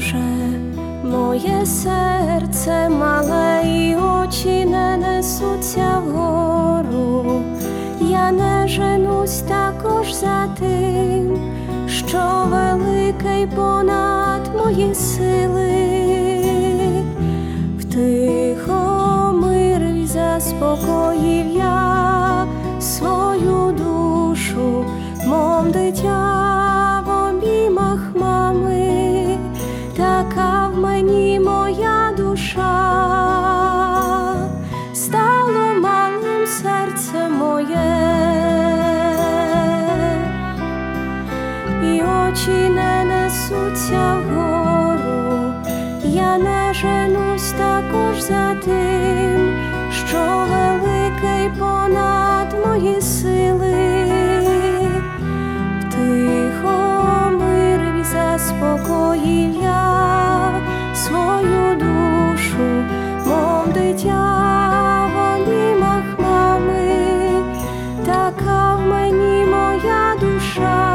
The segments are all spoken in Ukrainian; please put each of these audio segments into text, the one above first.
Боже, моє серце мале і очі не несуться вгору. Я не женусь також за тим, що великий понад мої сили. Втихомирив, заспокоїв я свою душу, мов дитя в обіймах мами, така в мені моя душа. Стало малим серце моє, і очі не несуться вгору. Я не женусь також за тим, що великий понад мої сили. Втихомирив, заспокоїв я свою душу, мов дитя в обіймах мами, така в мені моя душа.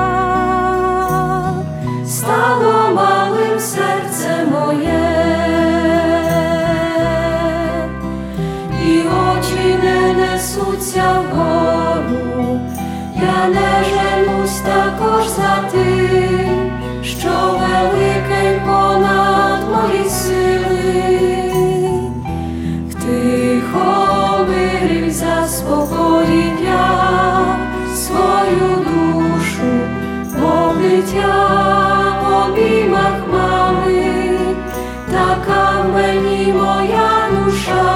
Стало малим серце моє, і очі не несуться вгору. Я не женусь також за тим, що великий понад мої сили. Втихомирив, заспокоїв я свою душу, мов дитя в обіймах мами, така в мені моя душа.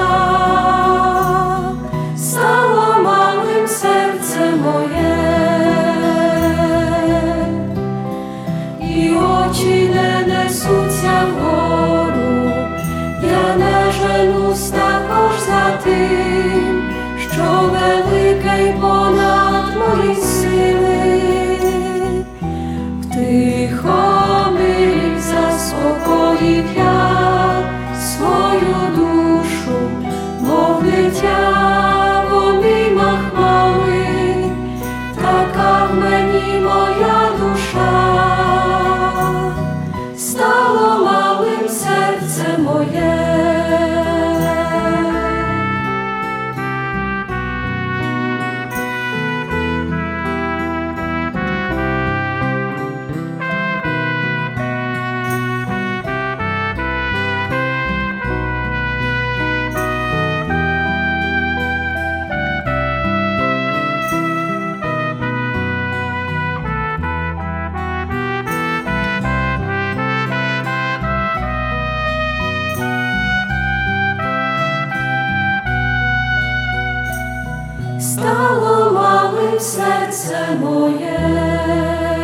Стало малим серце моє, і очі не несуться вгору. Я не женусь також за тим, що великий понад мої сили. Втихомирив, заспокоїв я свою душу, мов дитя в обіймах мами, така в мені моя душа. Стало малим серце моє. Стало малим серце моє.